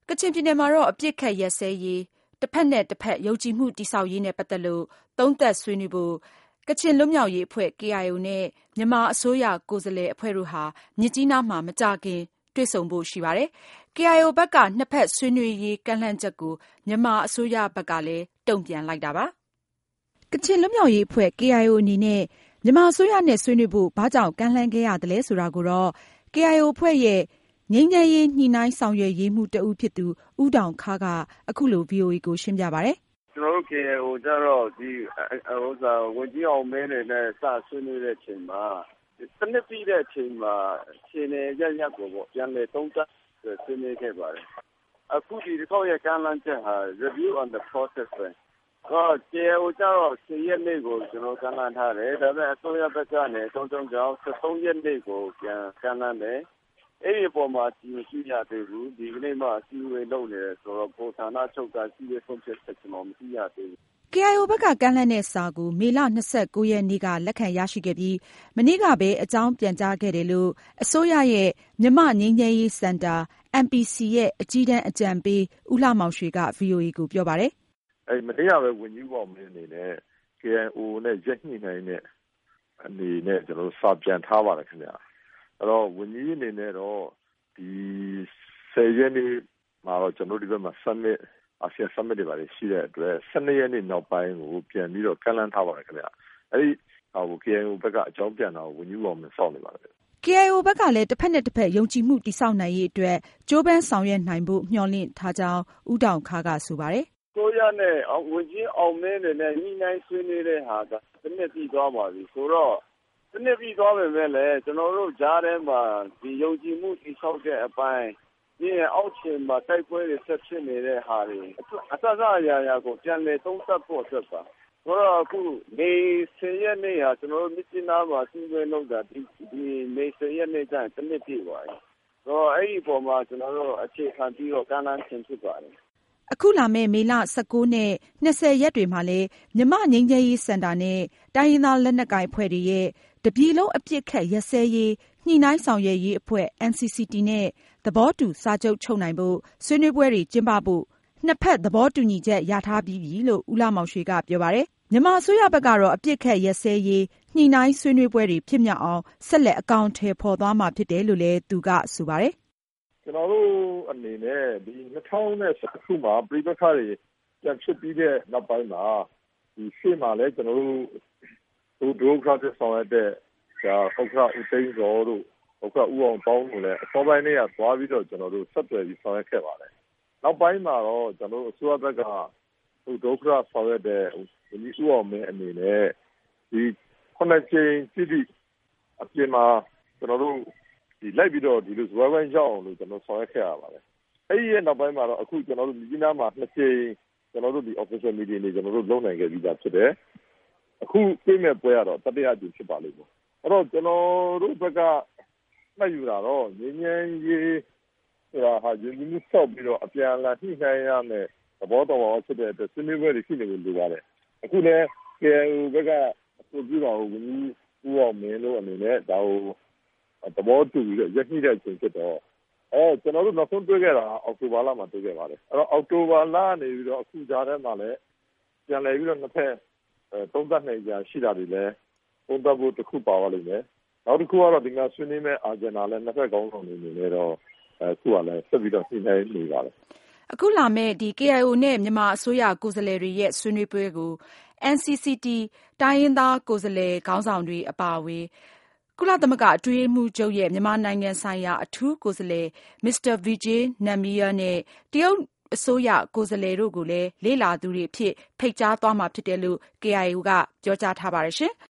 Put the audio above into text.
ကချင်ပြည်နယ်မှာတော့အပစ်အခတ်ရပ်စဲရေးတစ်ဖက်နဲ့တစ်ဖက်ယုံကြည်မှုတည်ဆောက်ရေးနဲ့ပတ်သက်လို့သုံးသပ်ဆွေးနွေးဖို့ကချင်လွတ်မြောက်ရေးအဖွဲ့ KIO နဲ့မြန်မာအစိုးရကိုယ်စားလှယ်အဖွဲ့တို့ဟာမြစ်ကြီးနားမှာမကြာခင်တွေ့ဆုံဖို့ရှိပါတယ်။ KIO ဘက်ကနှစ်ဖက်ဆွေးနွေးရေးကမ်းလှမ်းချက်ကိုမြန်မာအစိုးရဘက်ကလည်းတုံ့ပြန်လိုက်တာပါ။ ကချင်လွတ်မြောက်ရေးအဖွဲ့ KIO အနေနဲ့မြန်မာအစိုးရနဲ့ဆွေးနွေးဖို့ဘာကြောင့်ကမ်းလှမ်းခဲ့ရသလဲဆိုတာကိုတော့ KIO အဖွဲ့ရဲ့ငြိမ်းချမ်းရေးညှိနှိုင်းဆောင်ရွက်ရေးမှူးတဦးဖြစ်သူဦးဒေါင်ခါးကအခုလို VOA ကိုရှင်းပြပါတယ်။ ကျနော်တို့ KIO ကျတော့ဝန်ကြီးအောင်မင်းတွေနဲ့စဆွေးနွေးတဲ့အချိန်မှာစနစ်ပြီးတဲ့အချိန်မှာအခြေအနေအရပ်ရပ်ကိုပြန်လည်သုံးသပ်ဆွေးနွေးခဲ့ပါတယ်။အခုဒီတစ်ခေါက်ရဲ့ကမ်းလှမ်းချက်ဟာ review on the process ပဲ။ KIO ကျတော့10 ရက်နေ့ကိုကျနော်ကမ်းလှမ်းထားတယ်။ဒါပေမဲ့အစိုးရဘက်ကနေအကြောင်းကြောင့်13 ရက်နေ့ကိုပြန်ကမ်းလှမ်းတယ်။အဲ့ဒီအပေါ်မှာအစီအစဉ်မရှိရသေးဘူး။ဒီကနေ့မှအစည်းအဝေးလုပ်နေတယ်ဆိုတော့ဗဟိုဌာနချုပ်ကအစည်းအဝေးဆုံးဖြတ်ချက်ကျွန်တော်မရှိရသေးဘူး။ KIO ဘက်ကကမ်းလှမ်းတဲ့စာကိုမေလ 29 ရက်နေ့ကလက်ခံရရှိခဲ့ပြီးမနေ့ကပဲအကြောင်းပြန်ကြားခဲ့တယ်လို့အစိုးရရဲ့မြန်မာ့ငြိမ်းချမ်းရေးစင်တာ MPC ရဲ့အကြီးတန်းအကြံပေးဦးလှမောင်ရွှေက VOA ကိုပြောပါတယ်။မနေ့ကပဲဝန်ကြီးအောင်မင်းအနေနဲ့ KIO နဲ့ရက်ညှိနှိုင်းတဲ့အနေနဲ့ကျွန်တော်တို့စာပြန်ထားပါတယ်ခင်ဗျာ။အဲ့တော့ဝန်ကြီးအနေနဲ့တော့ဒီ10 ရက်နေ့မှာတော့ကျွန်တော်တို့ဒီဘက်မှာ summit အာဆီယံ summit တွေပါရှိတဲ့အတွက်12 ရက်နေ့နောက်ပိုင်းကိုပြန်ပြီးတော့ကမ်းလှမ်းထားပါတယ်ခင်ဗျာ။အဲ့ဒီKIO ဘက်ကအကြောင်းပြန်တာကိုဝန်ကြီးအောင်မင်းစောင့်နေပါတယ်။ KIO ဘက်ကလည်းတစ်ဖက်နဲ့တစ်ဖက်ယုံကြည်မှုတည်ဆောက်နိုင်ရေးအတွက်ကြိုးပမ်းဆောင်ရွက်နိုင်ဖို့မျှော်လင့်ထားကြောင်းဦးဒေါင်ခါးကဆိုပါတယ်။အစိုးရနဲ့ဝန်ကြီးအောင်မင်းတွေနဲ့ညှိနှိုင်းဆွေးနွေးတဲ့ဟာကစနစ်ပြီးသွားပါပြီဆိုတော့စနစ်ပြီးသွားပေမဲ့လည်းကျွန်တော်တို့ကြားထဲမှာဒီယုံကြည်မှုတည်ဆောက်တဲ့အပိုင်းဒီအောက်ခြေမှာတိုက်ပွဲတွေဆက်ဖြစ်နေတဲ့ဟာတွေအစအရာကိုပြန်လည်သုံးသပ်ဖို့အတွက်ပါဆိုတော့အခုမေ10 ရက်နေ့ဟာကျွန်တော်တို့မြစ်ကြီးနားမှာစီးပွားလုပ်တာဒီမေ10 ရက်နေ့ကျရင်တစ်နှစ်ပြည့်သွားပြီဆိုတော့အဲ့ဒီပုံမှာကျွန်တော်တို့အခြေခံပြီးတော့ကမ်းလှမ်းခြင်းဖြစ်ပါတယ်အခုလာမယ့်မေလ19နဲ့20ရက်တွေမှာလည်းမြန်မာ့ငြိမ်းချမ်းရေးစင်တာနဲ့တိုင်းရင်းသားလက်နက်ကိုင်အဖွဲ့တွေရဲ့တပြည်လုံးအပစ်အခတ်ရပ်စဲရေးညှိနှိုင်းဆောင်ရွက်ရေးအဖွဲ့ NCCT နဲ့သဘောတူစာချုပ်ချုပ်နိုင်ဖို့ဆွေးနွေးပွဲတွေကျင်းပဖို့နှစ်ဖက်သဘောတူညီချက်ရထားပြီးပြီလို့ဦးလှမောင်ရွှေကပြောပါတယ်။မြန်မာအစိုးရဘက်ကတော့အပစ်အခတ်ရပ်စဲရေးညှိနှိုင်းဆွေးနွေးပွဲတွေဖြစ်မြောက်အောင်ဆက်လက်အကောင်အထည်ဖော်သွားမှာဖြစ်တယ်လို့လည်းသူကဆိုပါတယ်။ကျွန်တော်တို့အနေနဲ့ဒီ2019ခုမှာပြည်ပခါတွေပြန်ဖြစ်ပြီးတဲ့နောက်ပိုင်းမှာဒီရှေ့မှာလည်းကျွန်တော်တို့ဒုက္ခတွေဆောင်ရတဲ့ဥက္ကဋ္ဌဦးသိန်းစောတို့ဥက္ကဋ္ဌဦးအောင်ပေါင်းတို့လည်းအစောပိုင်းလေးကသွားပြီးတော့ကျွန်တော်တို့ဆက်သွယ်ပြီးဆောင်ရွက်ခဲ့ပါတယ်။နောက်ပိုင်းမှာတော့ကျွန်တော်တို့အစိုးရဘက်ကဒုက္ခဆောင်ရွက်တဲ့ဝန်ကြီးဦးအောင်မင်းအနေနဲ့ဒီ9ကြိမ်တိတိအပြင်မှာကျွန်တော်တို့ဒီလိုက်ပြီးတော့ဒီလိုဇွဲဝိုင်းရောက်အောင်လို့ကျွန်တော်ဆောင်ရွက်ခဲ့ရပါတယ်။အဲ့ဒီရဲ့နောက်ပိုင်းမှာတော့အခုကျွန်တော်တို့မြကြီးနားမှာ2ကြိမ်ကျွန်တော်တို့ဒီ official meeting တွေကျွန်တော်တို့လုပ်နိုင်ခဲ့ပြီးသားဖြစ်တယ်။အခုပြင်မဲ့ပွဲကတော့တတိယကြိမ်ဖြစ်ပါလိမ့်မယ်။အဲ့တော့ကျွန်တော်တို့ဘက်ကမှတ်ယူတာတော့ငြိမ်းချမ်းရေးဆိုတာဟာယဉ်ကျေးမှုဆောက်ပြီးတော့အပြန်အလှန်ညှိနှိုင်းရမယ်သဘောတော်ဖြစ်တဲ့အတွက်ဆွေးနွေးပွဲတွေရှိနေလို့လိုပါတယ်။အခုလည်း KIO ဘက်ကအဆိုပြုတာကိုဝန်ကြီးဦးအောင်မင်းတို့အနေနဲ့ဒါကိုသဘောတူပြီးတော့ရက်ညှိတဲ့အချိန်ဖြစ်တော့ကျွန်တော်တို့နောက်ဆုံးတွေ့ခဲ့တာအောက်တိုဘာလမှာတွေ့ခဲ့ပါတယ်။အဲ့တော့အောက်တိုဘာလနေပြီးတော့အခုကြားထဲမှာလည်းပြန်လည်ပြီးတော့နှစ်ဖက်သုံးသပ်နိုင်ကြရှိတာတွေလည်းသုံးသပ်ဖို့တစ်ခုပါပါလိမ့်မယ်။နောက်တစ်ခုကတော့ဒီကဆွေးနွေးမဲ့အာဂျင်နာလည်းနှစ်ဖက်ကောင်းဆောင်တွေနေနဲ့တော့အခုကလည်းဆက်ပြီးတော့ညှိနှိုင်းနေပါတယ်။အခုလာမဲ့ဒီ KIO နဲ့မြန်မာအစိုးရကိုယ်စားလှယ်တွေရဲ့ဆွေးနွေးပွဲကို NCCT တိုင်းရင်းသားကိုယ်စားလှယ်ခေါင်းဆောင်တွေအပါအဝင်ကုလသမဂ္ဂအတွင်းရေးမှူးချုပ်ရဲ့မြန်မာနိုင်ငံဆိုင်ရာအထူးကိုယ်စားလှယ် Mr. Vijay Nambiar နဲ့တရုတ်အစိုးရကိုယ်စားလှယ်တို့ကိုလည်းလေ့လာသူတွေအဖြစ်ဖိတ်ကြားသွားမှာဖြစ်တယ်လို့ KIO ကပြောကြားထားပါတယ်ရှင်။